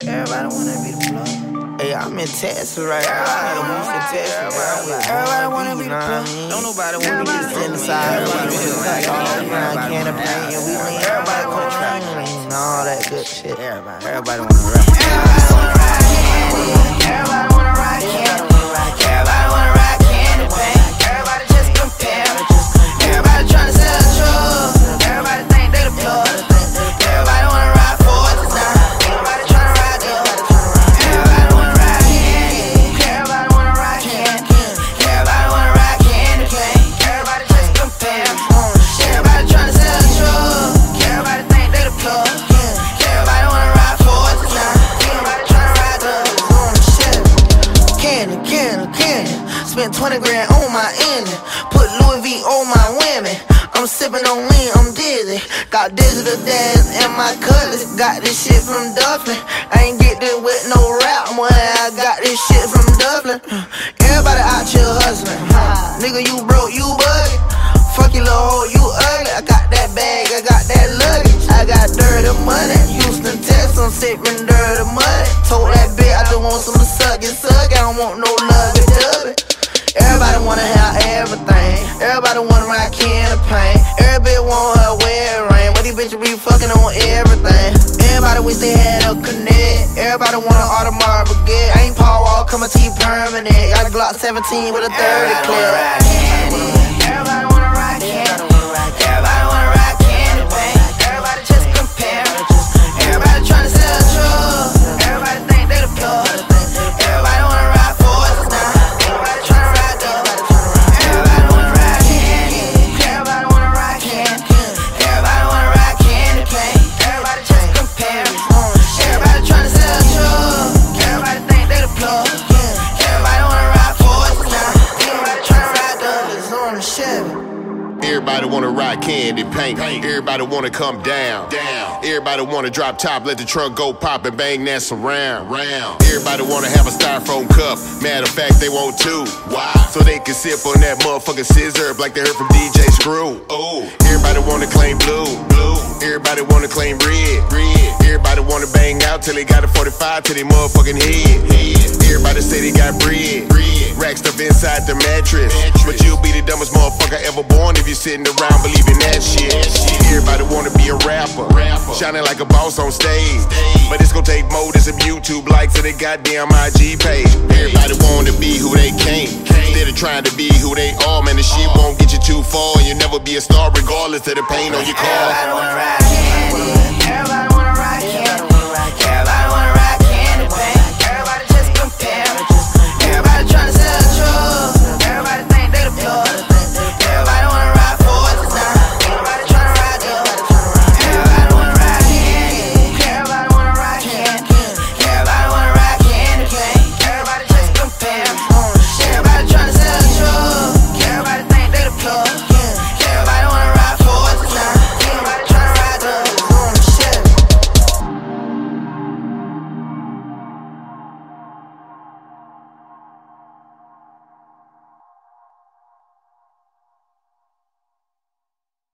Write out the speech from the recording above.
Everybody wanna be the plug. Hey, I'm in Texas right now. I'm in Houston, Texas. Everybody wanna be the plug. Don't nobody wanna be the inside. Everybody just like all around can of paint. And we lean everybody come track and all that good shit. Everybody wanna rap. Everybody wanna ride candy. Everybody wanna ride candy. Everybody wanna ride candy paint. Everybody just compare. Everybody tryna sell drugs. Everybody think they the plug. Everybody wanna ride Fords now. Everybody tryna ride them. Everybody wanna ride candy. Everybody wanna ride candy. Everybody wanna ride candy paint. Everybody just compare. Everybody tryna sell drugs. Everybody think they the plug. Everybody wanna ride Fords now. Everybody tryna ride them. Candy, candy, candy. Spent 20 grand on my engine. Put Louis V on my women. I'm sipping on lean, I'm dizzy. Got digital dads in my cutlass. Got this shit from Dublin. I ain't get this with no rap money. I got this shit from Dublin. Everybody out here hustling. Nigga, you broke, you bugging. Fuck you, little hoe, you ugly. I got that bag, I got that luggage. I got dirty money. Houston, Texas, I'm sipping dirty money. Told that bitch I just want some to suck it, suck. I don't want no lovey dubby. Everybody wanna have everything. Everybody wanna ride can of paint. Everybody want her wear rain. But these bitches be fucking on everything. Everybody wish they had a connect. Everybody want an Audemars Baguette. I ain't Paul Wall, come a T permanent. Got a Glock 17 with a 30 clip. Everybody wanna ride candy. Everybody wanna ride candy paint. Everybody just compare. Everybody tryna sell drugs. Everybody think they the plug. Everybody wanna ride Fords now. Everybody tryna ride them. Everybody wanna ride candy. Everybody wanna ride candy. Everybody wanna ride candy paint. Everybody just compare. Everybody tryna sell drugs. Everybody think they the plug. Everybody wanna ride Fords now. Everybody tryna ride them. It's on the Chevy. Everybody wanna ride candy paint. Everybody wanna come down. Everybody wanna drop top, let the trunk go pop and bang that surround. Everybody wanna have a styrofoam cup. Matter of fact, they want two. Why? So they can sip on that motherfucking scissor like they heard from DJ Screw. Everybody wanna claim blue. Everybody wanna claim red. Everybody wanna bang out till they got a 45 to their motherfucking head. Everybody say they got bread. Rack stuff inside the mattress. But you'll be the dumbest motherfucker ever born if you're sitting around believing that shit. Everybody wanna be a rapper. Shining like a boss on stage. But it's gonna take more than some YouTube likes to their goddamn IG page. Everybody wanna be who they can't. Instead of trying to be who they are, man, the shit won't get you too far. And you'll never be a star regardless of the pain on your car. Everybody wanna ride candy. Everybody wanna ride candy. Everybody